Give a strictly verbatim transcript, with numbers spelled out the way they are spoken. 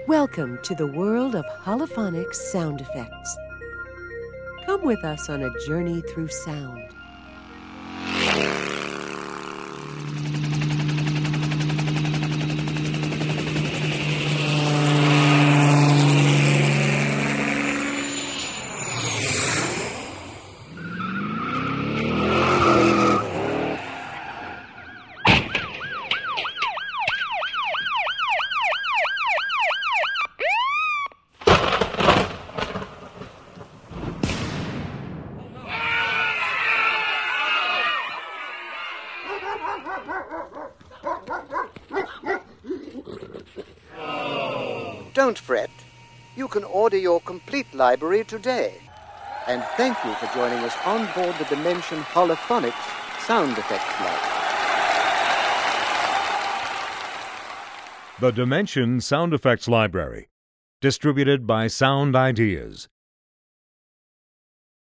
Welcome to the world of holophonic sound effects. Come with us on a journey through sound. Don't fret. You can order your complete library today. And thank you for joining us on board the Dimension Holophonics Sound Effects Lab. The Dimension Sound Effects Library, distributed by Sound Ideas.